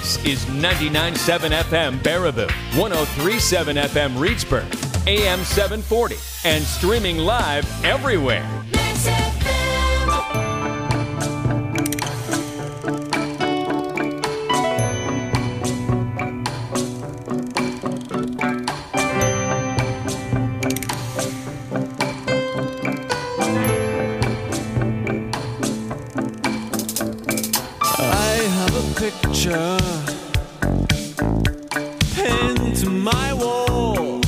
This is 99.7 FM Baraboo, 103.7 FM Reedsburg, AM 740, and streaming live everywhere. Picture pinned to my wall,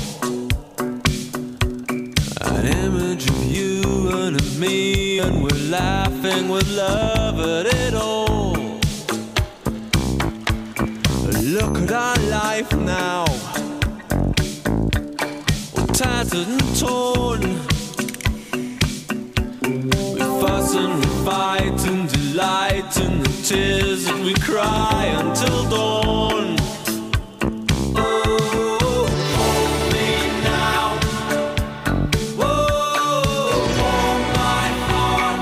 an image of you and of me, and we're laughing with love at it all. Look at our life now, all tattered and torn. We fuss and we fight and delight in the tears that we cry until dawn. Oh, hold me now. Oh, warm my heart.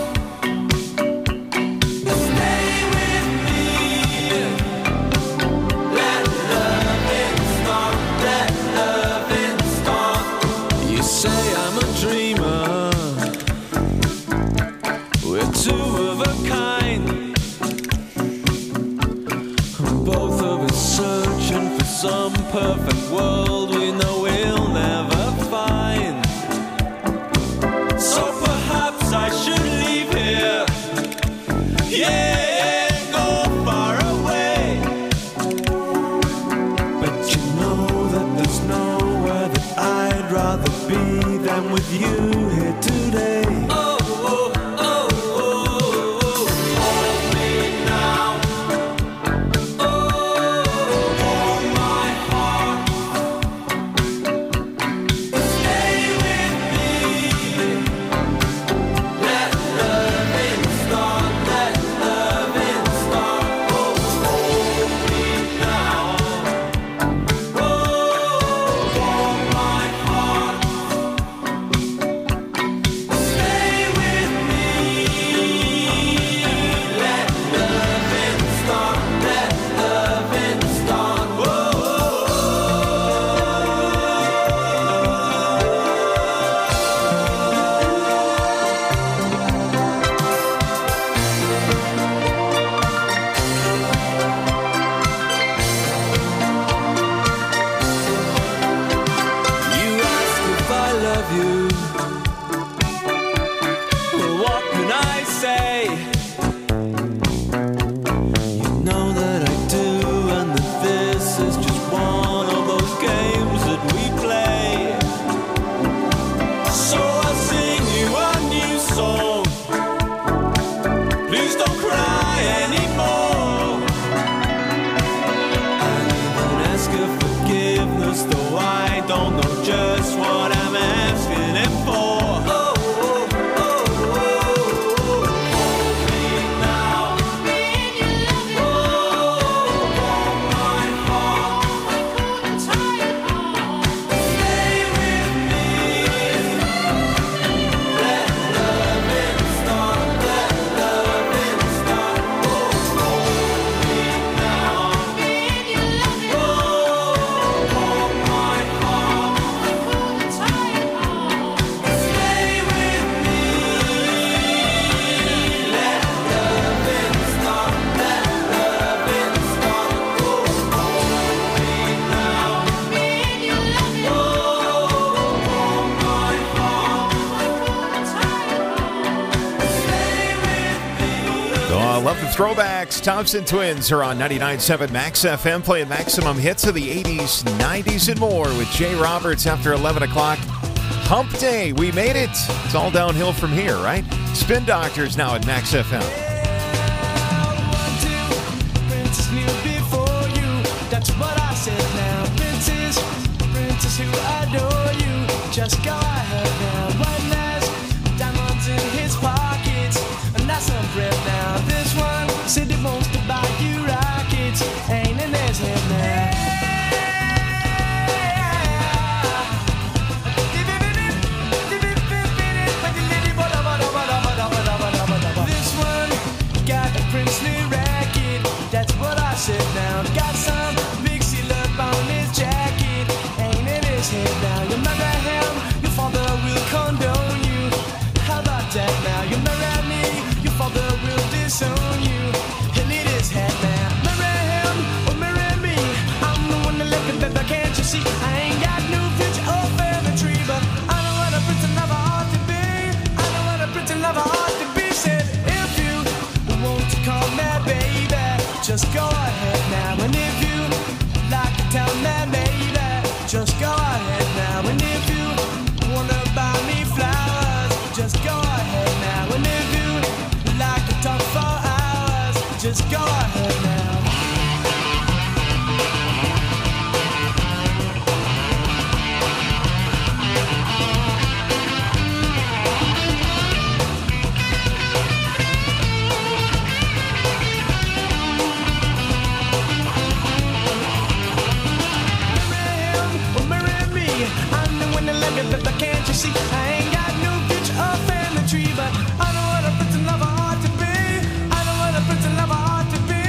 Stay with me. Let loving start. Let loving start. You say I'm a dreamer. We're two of a kind. Both of us searching for some perfect world we know we'll never find. So perhaps I should leave here. Yeah, go far away. But you know that there's nowhere that I'd rather be than with you here today. Throwbacks. Thompson Twins are on 99.7 Max FM, playing maximum hits of the 80s, 90s, and more with Jay Roberts after 11 o'clock. Hump Day. We made it. It's all downhill from here, right? Spin Doctors now at Max FM. That's what I said now. Princess who adore you. Just go ahead now. One last diamonds in his pockets. And that's some bread now. This one said he wants to buy you rockets. Ain't in his head now. This one got a princely racket. That's what I said now. go ahead now. And if you wanna buy me flowers, just go ahead now. And if you like to talk for hours, just go ahead now. But can't you see I ain't got no picture of family tree, but I know what a prince and lover ought to be. I know what a prince and lover ought to be.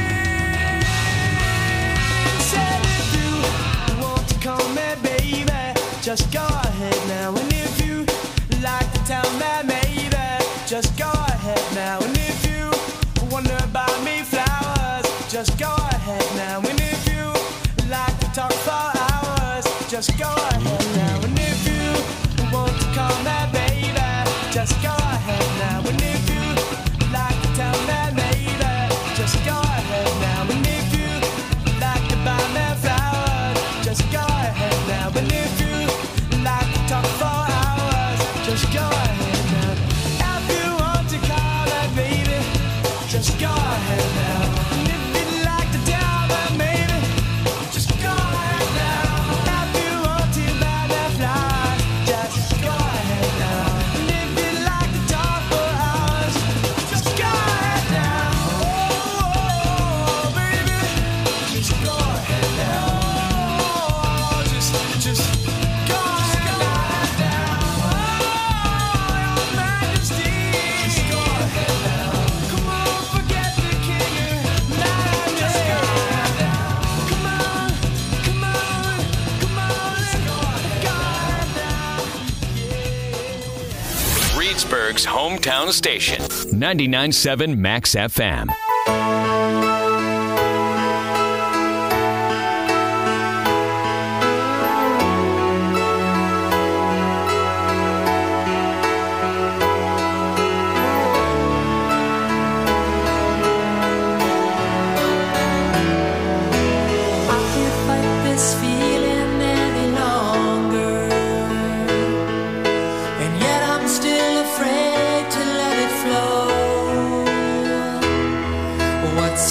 Said if you want to call me baby, just go ahead now. And if you like to tell me maybe, just go ahead now. And if you wonder about me flowers, just go ahead now. And if you like to talk for hours, just go ahead now. And if you want to call me baby, just go ahead now. And if you like to tell me maybe, just go ahead now. And if you like to buy me flowers, just go ahead now. And if you like to talk for hours, just go ahead now. If you want to call me baby, just go ahead now. And if you like to tell me maybe, just go ahead now. If you want to buy me flowers, just go ahead now. And if you like to talk for hours, just go ahead now. Oh, baby, just go ahead now. Oh, just go ahead now. Oh, your majesty, just go ahead now. Come on, forget the king. Now just go ahead now. Come on, come on, come on, go ahead now. Reedsburg's hometown station, 99.7 Max FM. I can't fight this feeling any longer, and yet I'm still afraid to let it flow. What's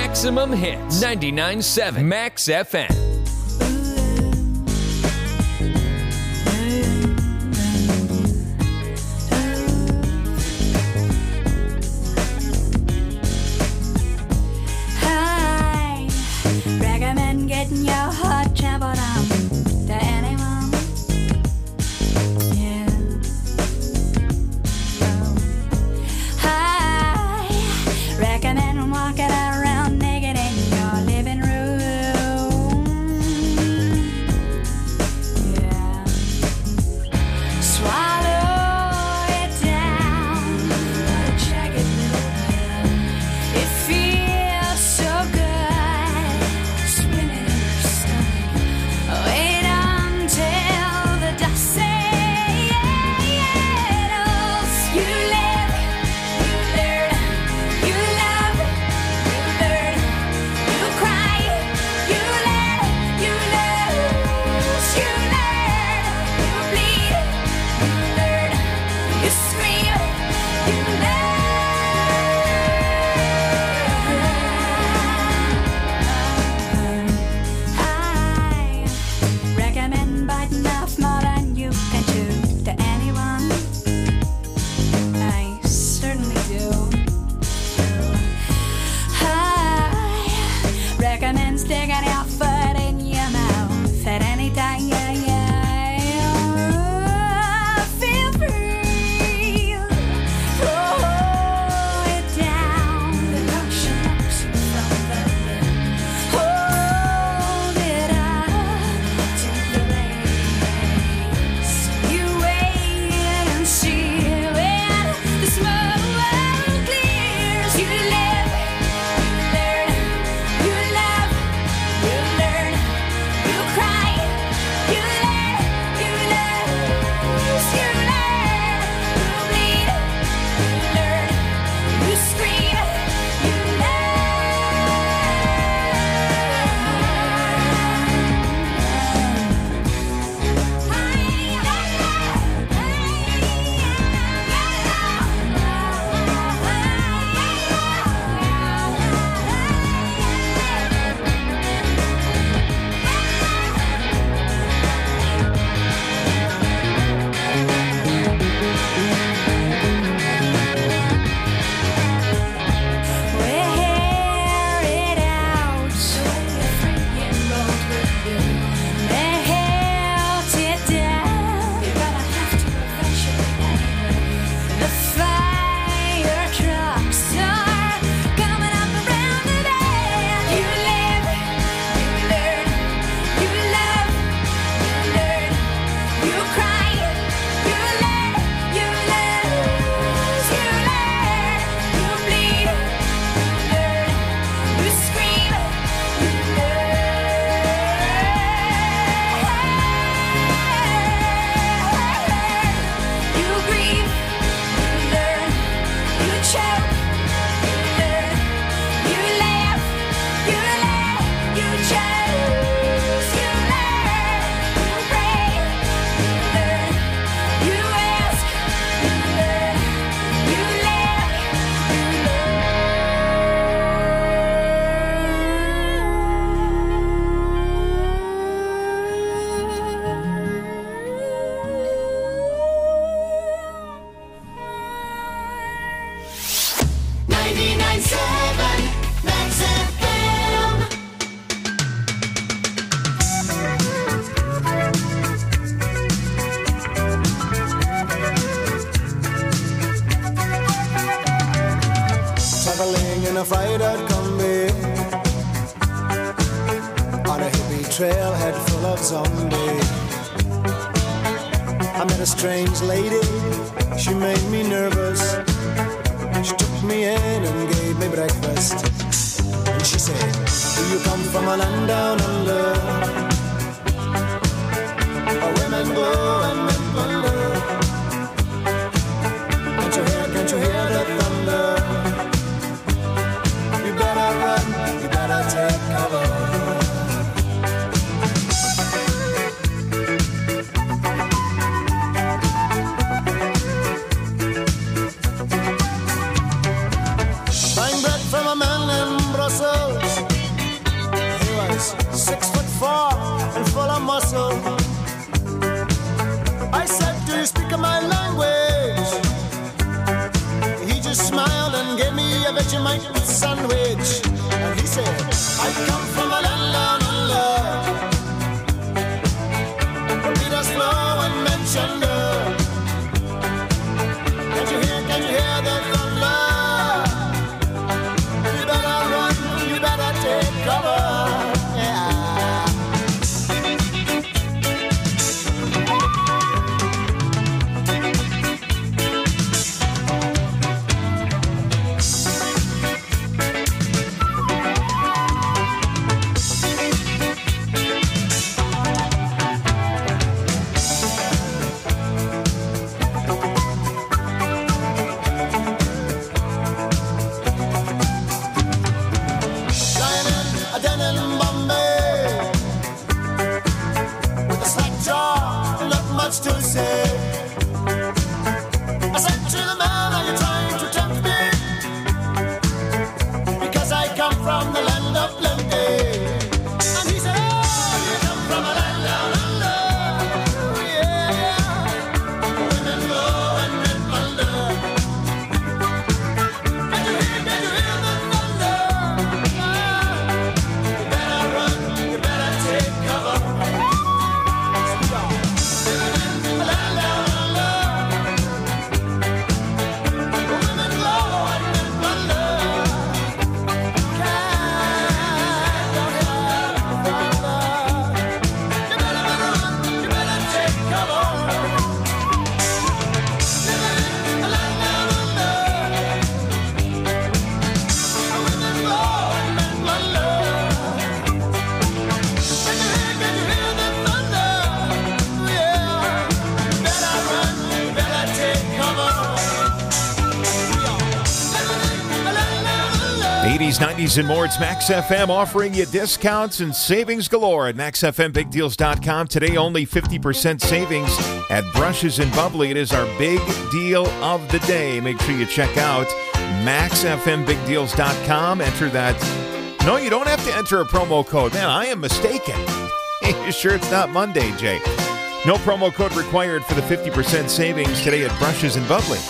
Maximum Hits. 99.7 Max FM. Getting your heart trampled on to anyone. Yeah. Oh. I recommend walking around naked in your living room. Yeah. Swallow it down. Check it out. It feels so good. Wait until the dust settles. You live, you learn, you love, you learn, you cry, you learn, you lose, you learn, you bleed, you learn, you scream, you learn. Recommend biting off more than you can chew to anyone. I certainly do. I recommend sticking your foot in your mouth at any time. Feel free. Throw it down. The ocean knocks you from the limb. Hold it up to the place. You wait and see when the smoke clears. You live, you learn, you love, you learn, you cry, you learn, you lose, you learn, you bleed, you learn, you scream, you wear it out. They held it down. You're gonna have to eventually. The fire trucks are coming up around the bend. You live, you learn, you love, you learn, you cry, you learn, you lose, you learn, you bleed, you learn, you scream, you learn, you grieve, you learn, you choke, you learn, you laugh, you choose, you learn, you pray, you learn, you ask, you learn, you live, you learn. 99.7 Max FM. Traveling in a fried-out combi on a hippie trailhead full of zombies. I met a strange lady, she made me nervous. She took me in and gave me breakfast. And she said, do you come from a land down under, where women go and men wonder? Can't you hear the thunder? You better run, you better take cover. 80s, 90s, and more. It's Max FM offering you discounts and savings galore at MaxFMBigDeals.com. Today, only 50% savings at Brushes and Bubbly. It is our big deal of the day. Make sure you check out MaxFMBigDeals.com. Enter that. No, you don't have to enter a promo code. Man, I am mistaken. You sure it's not Monday, Jay? No promo code required for the 50% savings today at Brushes and Bubbly.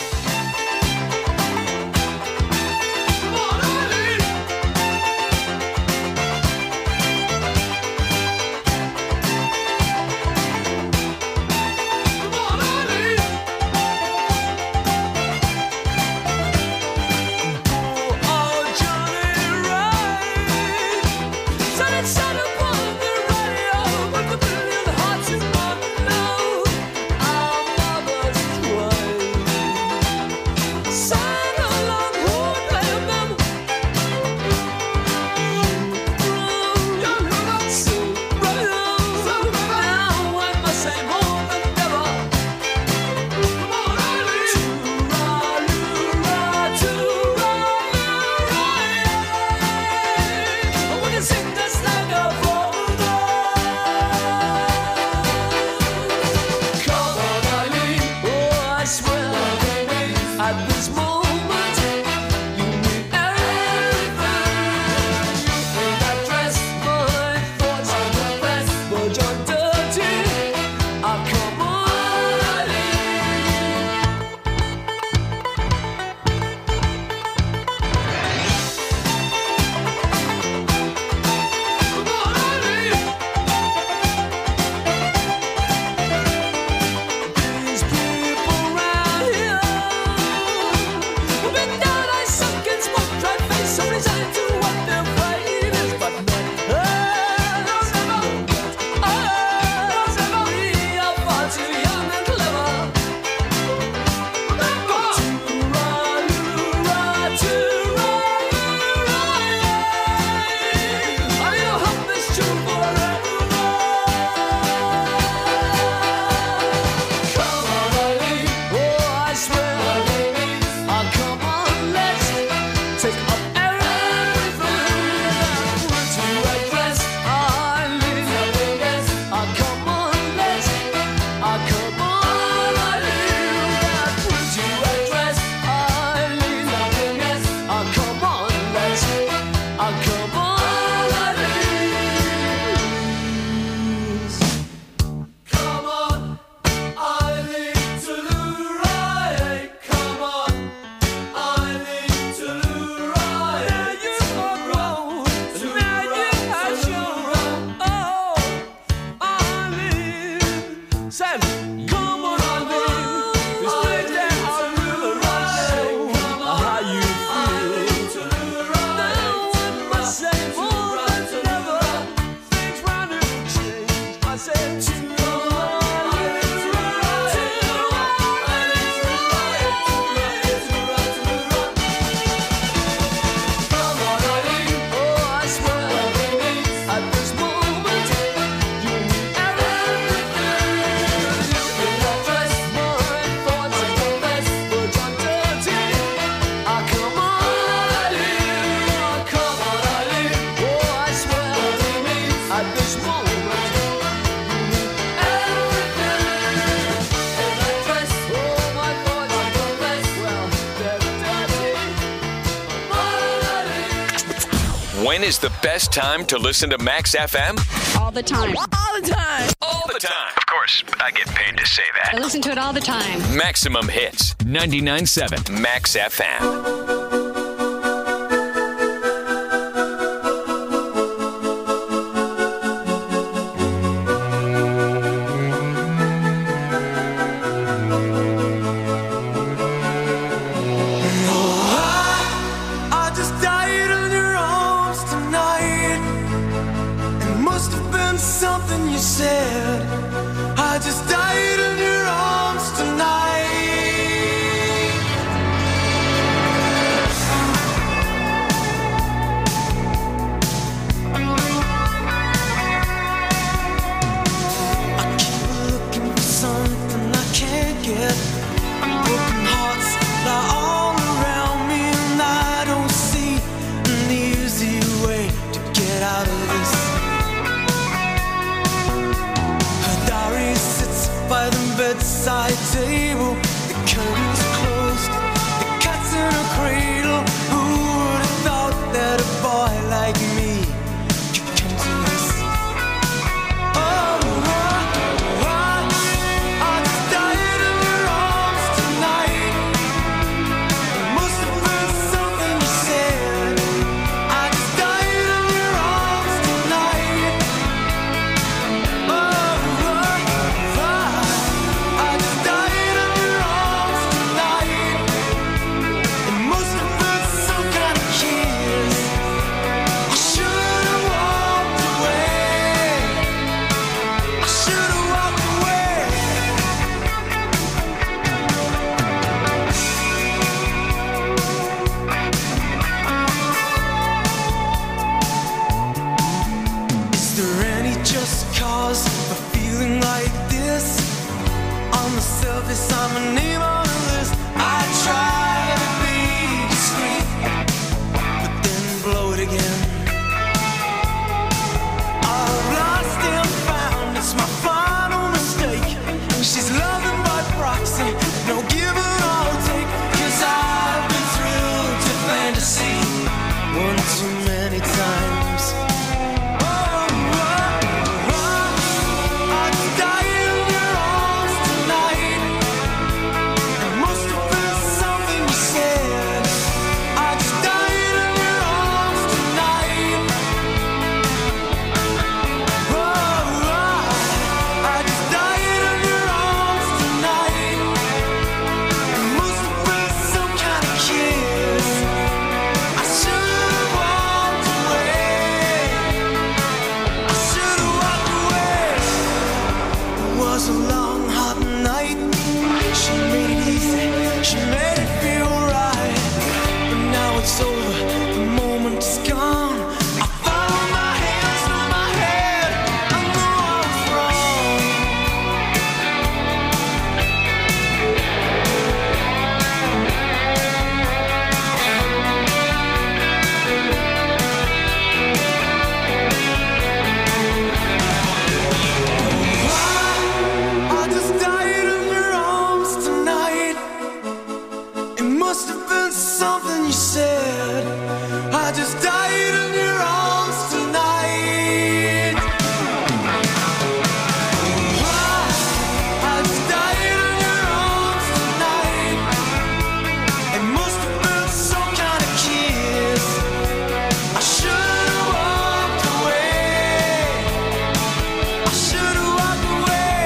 When is the best time to listen to Max FM? All the time. All the time. All the time. Of course, I get paid to say that. I listen to it all the time. Maximum hits. 99.7 Max FM. I just died in your arms tonight. It must have been something you said. I just died in your arms tonight. must have been something you said. I just died in your arms tonight. I just died in your arms tonight. It must have been some kind of kiss. I should have walked away. I should have walked away.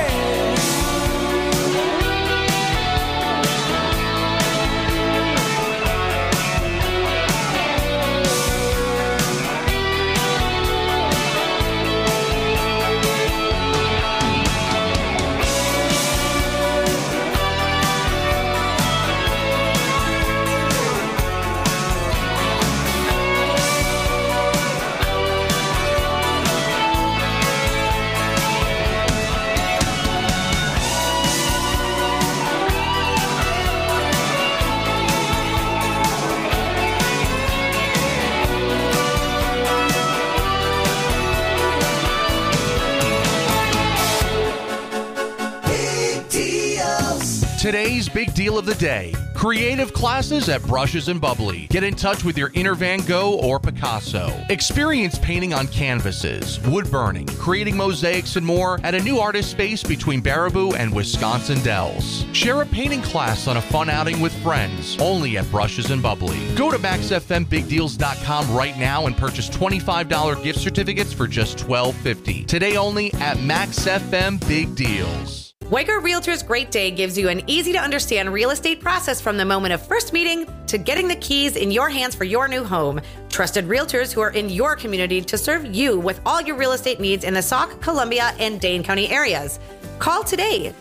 Today's big deal of the day. Creative classes at Brushes and Bubbly. Get in touch with your inner Van Gogh or Picasso. Experience painting on canvases, wood burning, creating mosaics, and more at a new artist space between Baraboo and Wisconsin Dells. Share a painting class on a fun outing with friends, only at Brushes and Bubbly. Go to MaxFMBigDeals.com right now and purchase $25 gift certificates for just $12.50. Today only at Max FM Big Deals. Weiger Realtors Great Day gives you an easy-to-understand real estate process from the moment of first meeting to getting the keys in your hands for your new home. Trusted realtors who are in your community to serve you with all your real estate needs in the Sauk, Columbia, and Dane County areas. Call today,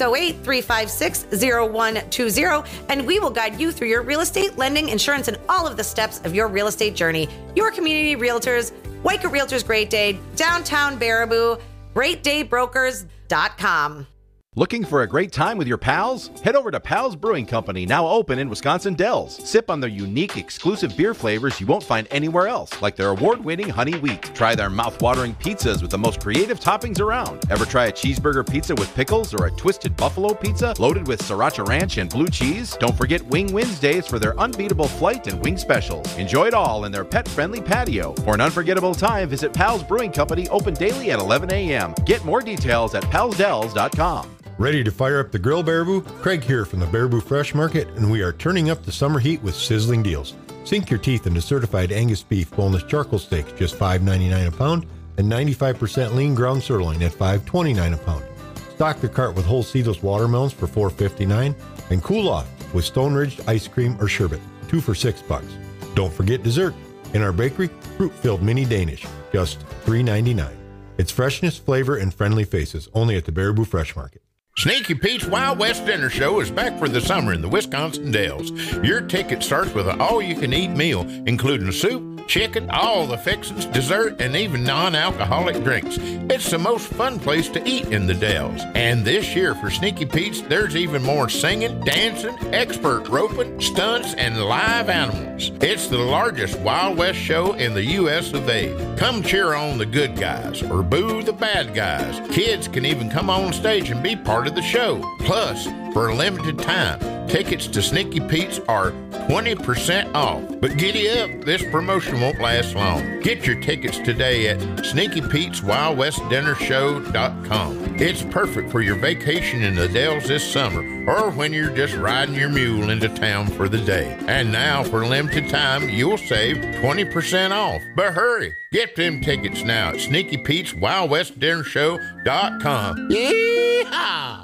608-356-0120, and we will guide you through your real estate, lending, insurance, and all of the steps of your real estate journey. Your community realtors, Weiger Realtors Great Day, downtown Baraboo, GreatDayBrokers.com. Looking for a great time with your pals? Head over to Pals Brewing Company, now open in Wisconsin Dells. Sip on their unique, exclusive beer flavors you won't find anywhere else, like their award-winning Honey Wheat. Try their mouth-watering pizzas with the most creative toppings around. Ever try a cheeseburger pizza with pickles or a twisted buffalo pizza loaded with sriracha ranch and blue cheese? Don't forget Wing Wednesdays for their unbeatable flight and wing specials. Enjoy it all in their pet-friendly patio. For an unforgettable time, visit Pals Brewing Company, open daily at 11 a.m. Get more details at palsdells.com. Ready to fire up the grill, Baraboo? Craig here from the Baraboo Fresh Market, and we are turning up the summer heat with sizzling deals. Sink your teeth into certified Angus beef boneless charcoal steaks, just $5.99 a pound, and 95% lean ground sirloin at $5.29 a pound. Stock the cart with whole seedless watermelons for $4.59, and cool off with Stone Ridge ice cream or sherbet, 2 for $6. Don't forget dessert. In our bakery, fruit-filled mini Danish, just $3.99. It's freshness, flavor, and friendly faces, only at the Baraboo Fresh Market. Sneaky Pete's Wild West Dinner Show is back for the summer in the Wisconsin Dells. Your ticket starts with an all-you-can-eat meal, including soup, chicken, all the fixings, dessert, and even non-alcoholic drinks. It's the most fun place to eat in the Dells. And this year for Sneaky Pete's, there's even more singing, dancing, expert roping, stunts, and live animals. It's the largest Wild West show in the U.S. of A. Come cheer on the good guys or boo the bad guys. Kids can even come on stage and be part of the show. Plus, for a limited time, tickets to Sneaky Pete's are 20% off. But giddy up, this promotion won't last long. Get your tickets today at SneakyPetesWildWestDinnerShow.com. It's perfect for your vacation in the Dells this summer, or when you're just riding your mule into town for the day. And now, for a limited time, you'll save 20% off. But hurry, get them tickets now at SneakyPetesWildWestDinnerShow.com. Yeehaw!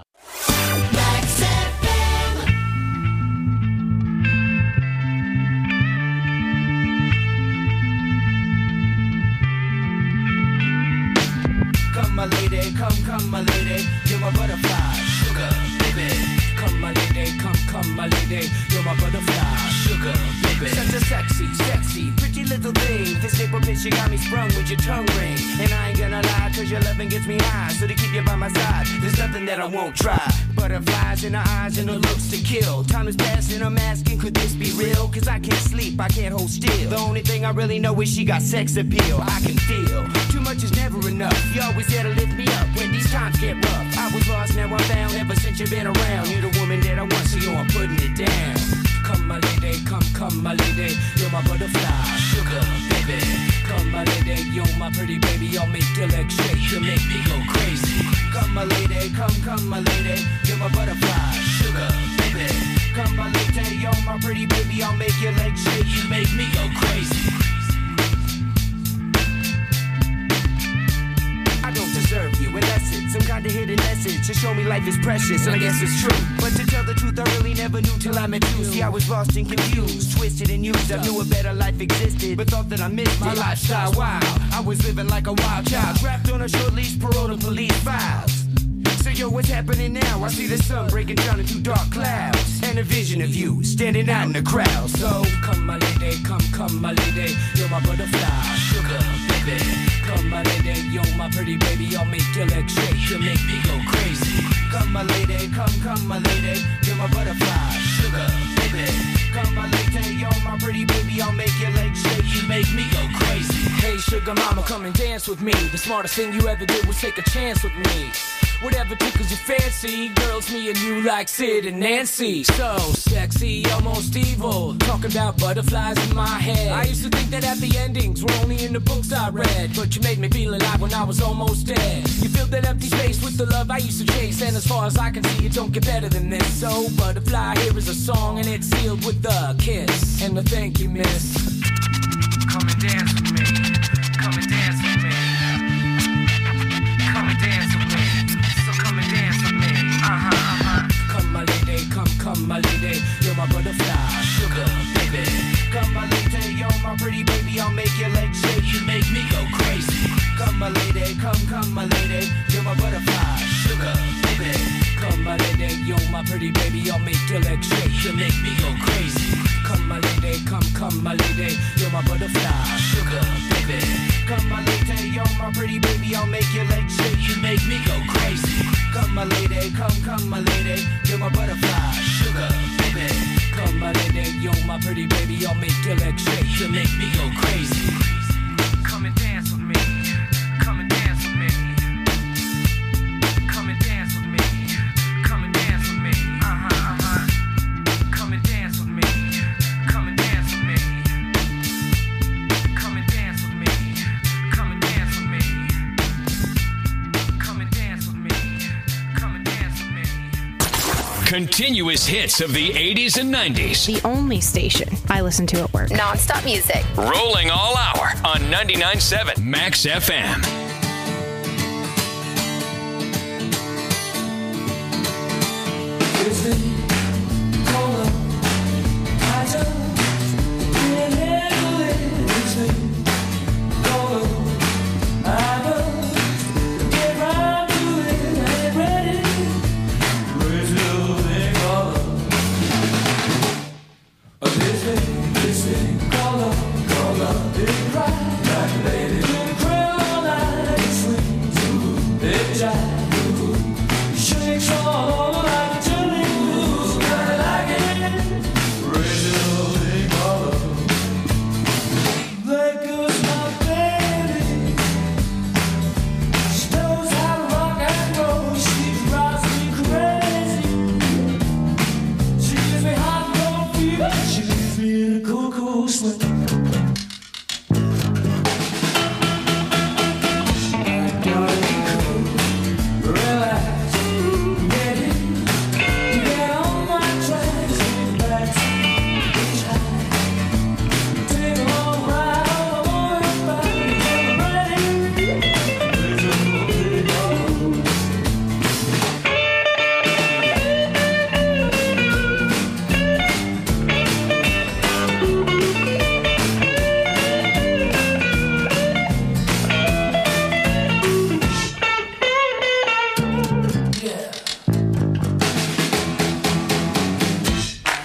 Come my lady, come my lady, you're my butterfly, sugar, baby. Come my lady, come my lady, you're my butterfly, sugar, baby. Such a sexy, pretty little thing. This neighborhood She got me sprung with your tongue ring. And I ain't gonna lie, cause your loving gets me high. So to keep you by my side, there's nothing that I won't try. Butterflies in her eyes and her looks to kill. Time is passing, I'm asking, could this be real? Cause I can't sleep, I can't hold still. The only thing I really know is she got sex appeal. I can feel, too much is never enough. You always there to lift me up when these times get rough. I was lost, now I'm found, ever since you've been around. You're the woman that I want, so yo, I'm putting it down. Come my lady, come my lady, you're my butterfly, sugar baby. Come my lady, you're my pretty baby, I'll make your legs shake, you make me go crazy. Come my lady, come my lady, you're my butterfly, sugar baby. Come my lady, you're my pretty baby, I'll make your legs shake, you make me go crazy. I don't deserve you, unless it's some kind of hidden message to show me life is precious, and I guess it's true. But to tell the truth, I really never knew till I met you. See, I was lost and confused, twisted and used. I knew a better life existed, but thought that I missed my lifestyle wild. I was living like a wild child, trapped on a short leash, paroled to police files. So yo, what's happening now? I see the sun breaking down into dark clouds, and a vision of you standing out in the crowd. So come my lady, come my lady, you're my butterfly, sugar baby. Come my lady, you're my pretty baby, I'll make your legs shake, you make me go crazy. Come my lady, come my lady, you're my butterfly, sugar baby. Come my lady, you're my pretty baby, I'll make your legs shake, you make me go crazy. Hey sugar mama, come and dance with me. The smartest thing you ever did was take a chance with me. Whatever tickles your fancy, girls, me and you like Sid and Nancy. So sexy, almost evil, talking about butterflies in my head. I used to think that happy endings were only in the books I read, but you made me feel alive when I was almost dead. You filled that empty space with the love I used to chase, and as far as I can see, it don't get better than this. So butterfly, here is a song, and it's sealed with a kiss and a thank you, miss. Come and dance with me, come and dance with me, come and dance with me. Come my lady, come my lady, you're my butterfly, sugar baby. Come my lady, you're my pretty baby, I'll make your legs shake, you make me go crazy. Come my lady, come my lady, you're my butterfly, sugar baby. Come my lady, you're my pretty baby, I'll make your legs shake, you make me go crazy. Come my lady, come my lady, you're my butterfly, sugar baby. Come my lady, you're my pretty baby, I'll make your legs shake, you make me go crazy. Come my lady, come my lady, you're my butterfly, sugar baby. Come my lady, you're my pretty baby, I'll make your legs shake, you make me go crazy. Come and dance with me, come and dance with me, come and dance with me, come and dance with me, come and dance with me, come and dance with me, come and dance with me, come and dance with me, come and dance with me. Continuous hits of the 80s and 90s. The only station I listen to at work. Non-stop music. Rolling all hour on 99.7 Max FM.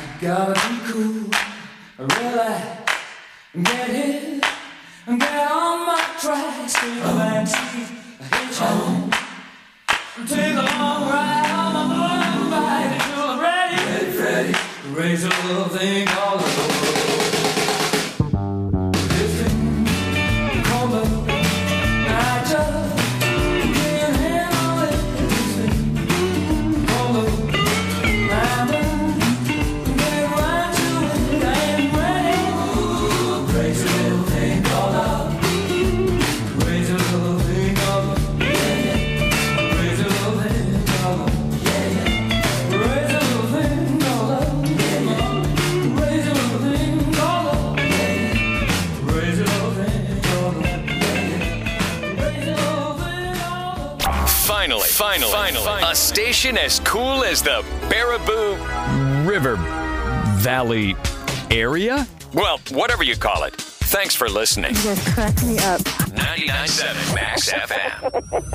Gotta be cool, relax, get hit, get on. take a backseat, hitch home. Take a long ride on my motorbike until I'm ready. Ready, raise a little thing called love. This thing called love, I just can't handle it. This thing called love, I'm get right to it. I am ready. Raise a little thing called love. Raise a little thing called love. Raise a little thing called love. Raise a little thing called love. Raise a little thing called love. Raise a little thing called love. Raise a little thing called love. Finally, a station as cool as the Baraboo River Valley area? Well, whatever you call it. Thanks for listening. You guys crack me up. 99.7 Max FM.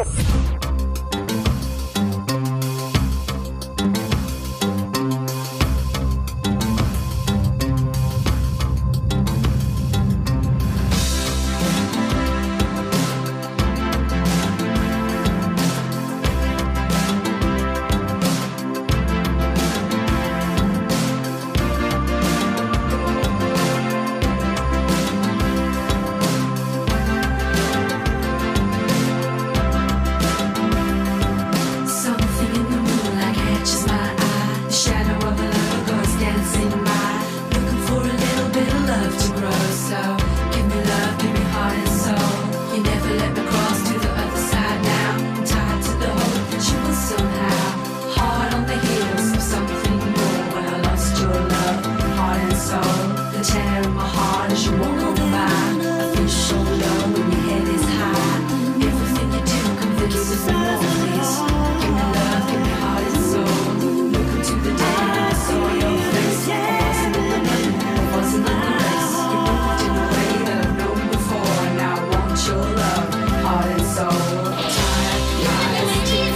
Something in the moonlight catches my eye. The shadow of a lover goes dancing by. Looking for a little bit of love to grow. So give me love, give me heart and soul. You never let me cross to the other side now. I'm tied to the hope that you will somehow. Heart on the heels of something more. When I lost your love, heart and soul. The tear in my heart as you walk on by. I feel so low when your head is high. Everything you do convinces me more, please. Give me love, give me heart and soul. Look into the day when I saw your face. I wasn't in the moon, I wasn't in the race. You moved in a way that I've known before. And now I want your love, heart and soul. Tired, lies,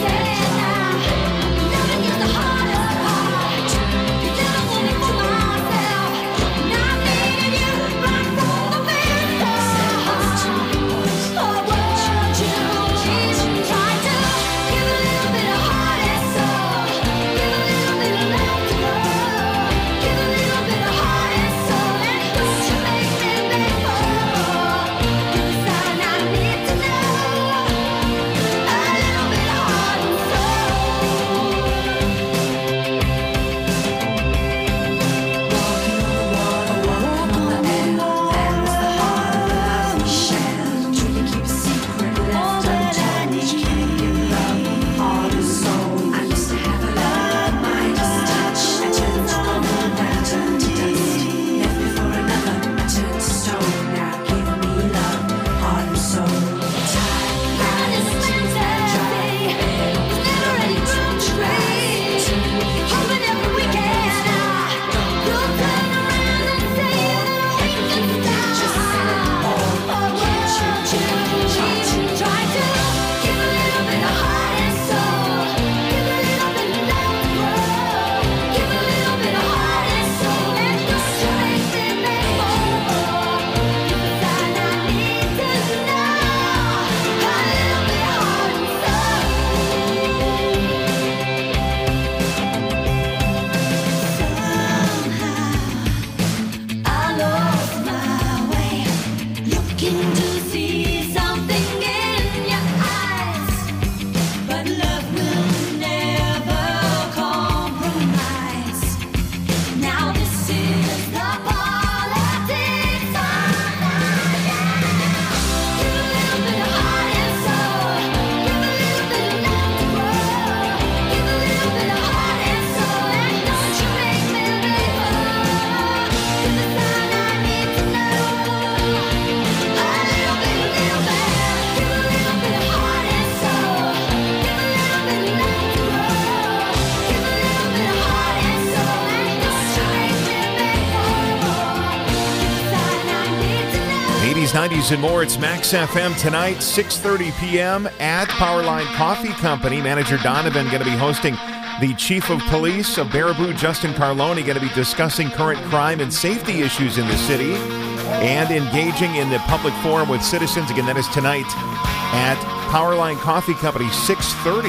'80s, '90s, and more. It's Max FM tonight, 6:30 p.m. at Powerline Coffee Company. Manager Donovan going to be hosting the Chief of Police of Baraboo, Justin Carlone, going to be discussing current crime and safety issues in the city. and engaging in the public forum with citizens. Again, that is tonight at Powerline Coffee Company, 6:30.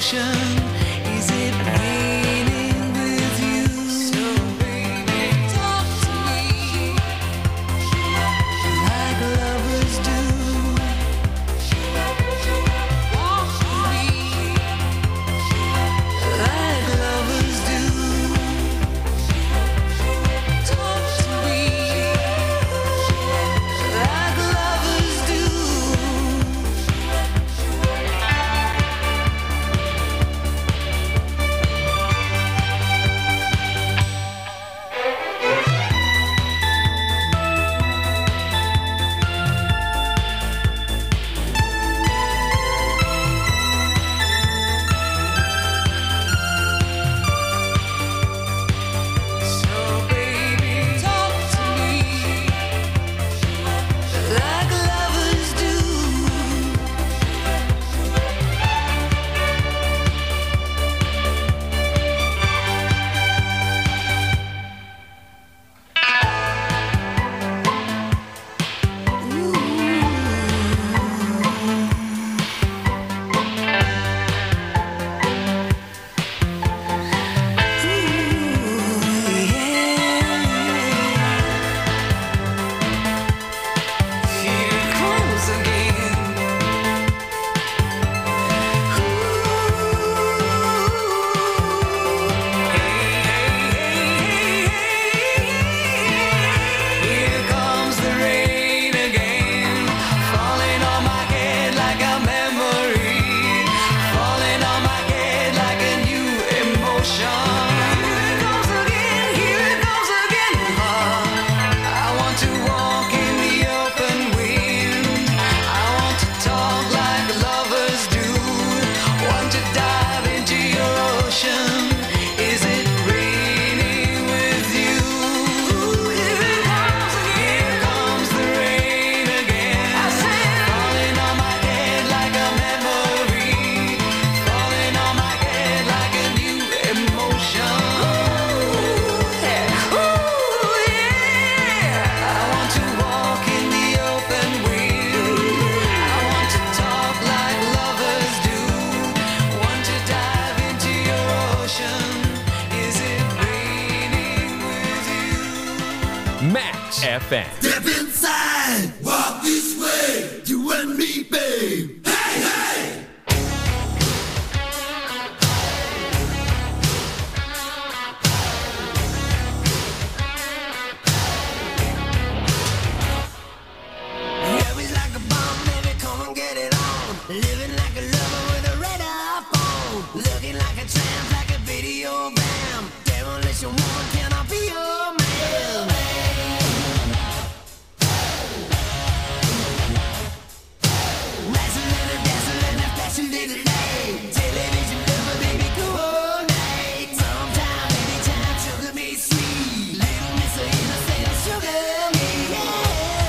ocean. Is it raining with you? So baby, talk to me like lovers do. Walk with me like lovers do. Talk to me like lovers do. So baby, talk to me like lovers do. Here it comes again. Here comes the rain again, falling on my head like a memory, falling on my head like a new emotion. Here it goes again, I want to walk in the open wind. I want to talk like lovers do. Want to dive into your ocean. Is it raining with you? Here comes the rain again. Falling on my head like a memory, falling on my head like a new emotion. I want to walk in the open wind. I want to talk like lovers do. Want to dive into your ocean. Is it raining with you? Max FM. Step inside, walk this way, you and me, babe. Hey, hey! Yeah, we like a bomb, baby, come and get it on. Living like a lover with a radar phone. Looking like a tramp, like a video bam. Demolition woman, can I be your man? Television lover, baby, go all night. Sometime, anytime, sugar me sweet. Little miss of innocent, sugar me, yeah.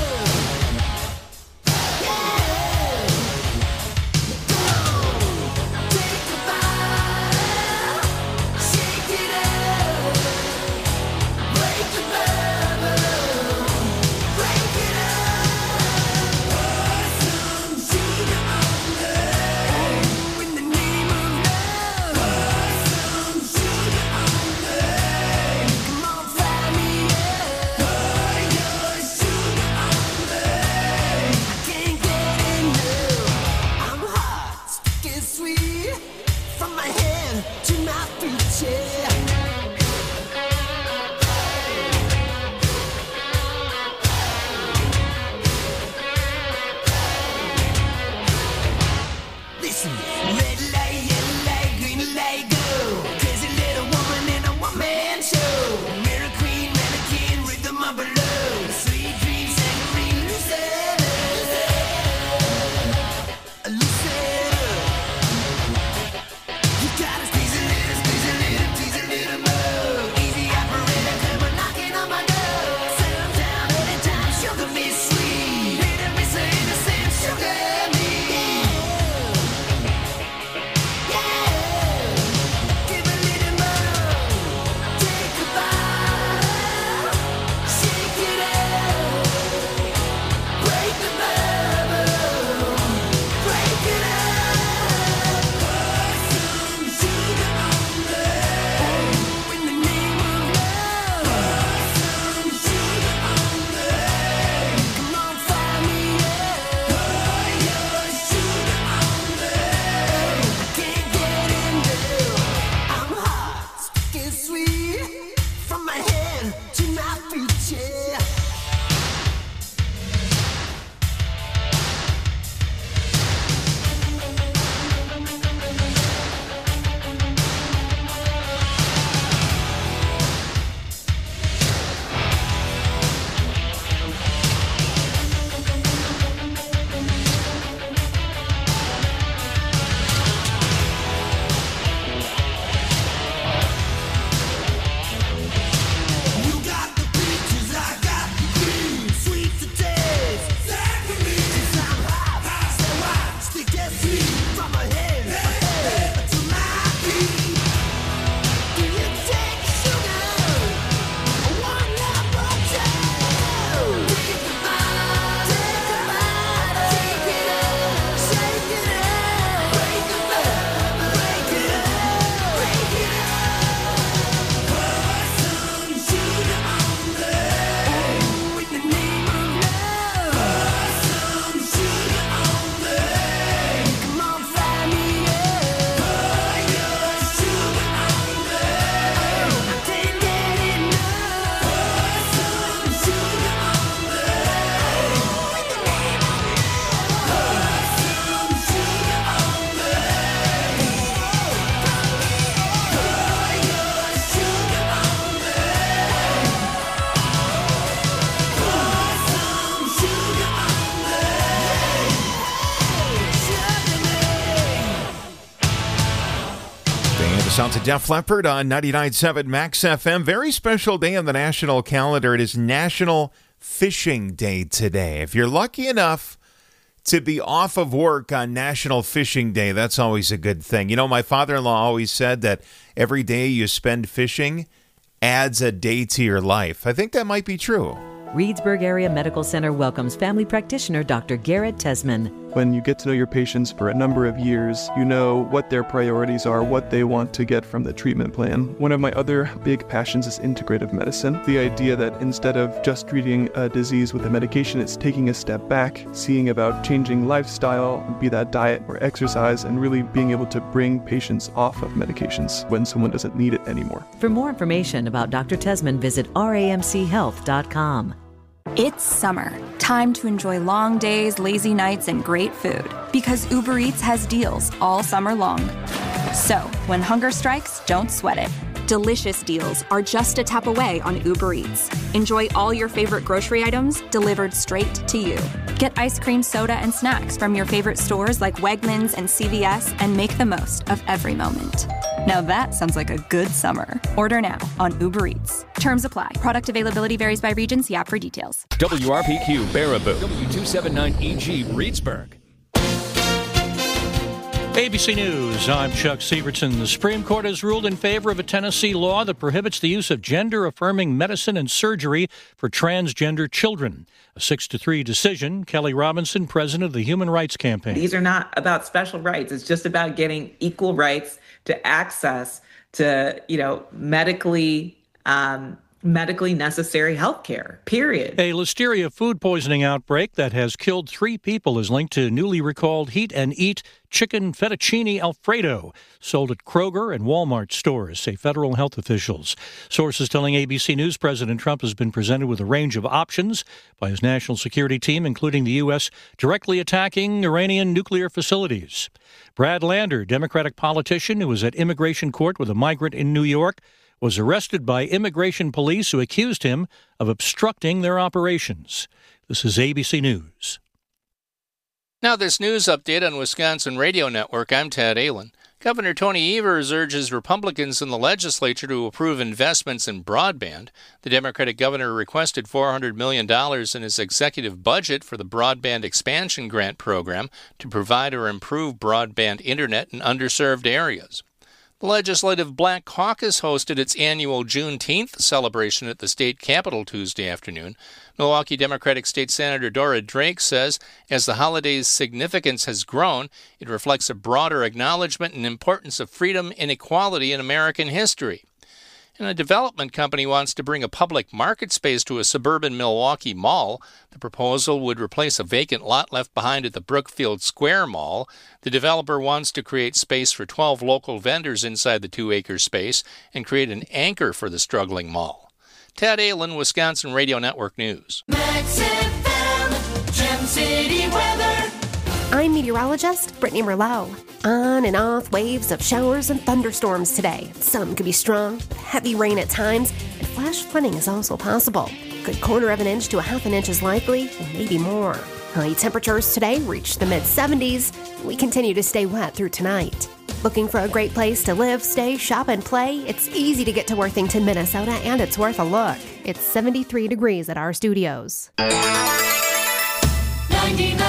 Come on, take a bite, shake it up, break the bubble, break it up. Pour some sugar on me. In the name of love, pour some sugar on me. Come on, fire me up. Pour your sugar on me. I can't get enough. I'm hot, sticky sweet, from my head to my feet, yeah. Listen, red light, yellow light, green light, go. Crazy little woman in a one-man show. Mirror queen, mannequin, rhythm of below. Sweet dream, saccharine, Lucetta. Lucetta. You gotta squeeze a little, squeeze a little, tease a goes out to Def Leppard on 99.7 Max FM. Very special day on the national calendar. It is National Fishing Day today. If you're lucky enough to be off of work on National Fishing Day, that's always a good thing. You know, my father-in-law always said that every day you spend fishing adds a day to your life. I think that might be true. Reedsburg Area Medical Center welcomes family practitioner Dr. Garrett Tesman. When you get to know your patients for a number of years, you know what their priorities are, what they want to get from the treatment plan. One of my other big passions is integrative medicine. The idea that instead of just treating a disease with a medication, it's taking a step back, seeing about changing lifestyle, be that diet or exercise, and really being able to bring patients off of medications when someone doesn't need it anymore. For more information about Dr. Tesman, visit ramchealth.com. It's summer. Time to enjoy long days, lazy nights, and great food. Because Uber Eats has deals all summer long. So, when hunger strikes, don't sweat it. Delicious deals are just a tap away on Uber Eats. Enjoy all your favorite grocery items delivered straight to you. Get ice cream, soda, and snacks from your favorite stores like Wegmans and CVS and make the most of every moment. Now that sounds like a good summer. Order now on Uber Eats. Terms apply. Product availability varies by region. See app for details. WRPQ Baraboo, W279EG Reedsburg. ABC News, I'm Chuck Severson. The Supreme Court has ruled in favor of a Tennessee law that prohibits the use of gender-affirming medicine and surgery for transgender children. A 6-3 decision. Kelly Robinson, president of the Human Rights Campaign. These are not about special rights. It's just about getting equal rights to access to, medically necessary health care, period. A listeria food poisoning outbreak that has killed 3 people is linked to newly recalled Heat and Eat chicken fettuccine Alfredo, sold at Kroger and Walmart stores, say federal health officials. Sources telling ABC News President Trump has been presented with a range of options by his national security team, including the U.S. directly attacking Iranian nuclear facilities. Brad Lander, Democratic politician who was at immigration court with a migrant in New York, was arrested by immigration police who accused him of obstructing their operations. This is ABC News. Now this news update on Wisconsin Radio Network. I'm Tad Allen. Governor Tony Evers urges Republicans in the legislature to approve investments in broadband. The Democratic governor requested $400 million in his executive budget for the Broadband Expansion Grant Program to provide or improve broadband internet in underserved areas. The Legislative Black Caucus hosted its annual Juneteenth celebration at the state capitol Tuesday afternoon. Milwaukee Democratic State Senator Dora Drake says, as the holiday's significance has grown, it reflects a broader acknowledgement and importance of freedom and equality in American history. And a development company wants to bring a public market space to a suburban Milwaukee mall. The proposal would replace a vacant lot left behind at the Brookfield Square Mall. The developer wants to create space for 12 local vendors inside the 2-acre space and create an anchor for the struggling mall. Tad Allen, Wisconsin Radio Network News. Max FM, Gem City weather. I'm meteorologist Brittany Merlot. On and off waves of showers and thunderstorms today. Some could be strong, with heavy rain at times, and flash flooding is also possible. Good 1/4 of an inch to 1/2 inch is likely, and maybe more. High temperatures today reach the mid-70s. We continue to stay wet through tonight. Looking for a great place to live, stay, shop, and play? It's easy to get to Worthington, Minnesota, and it's worth a look. It's 73 degrees at our studios. 99.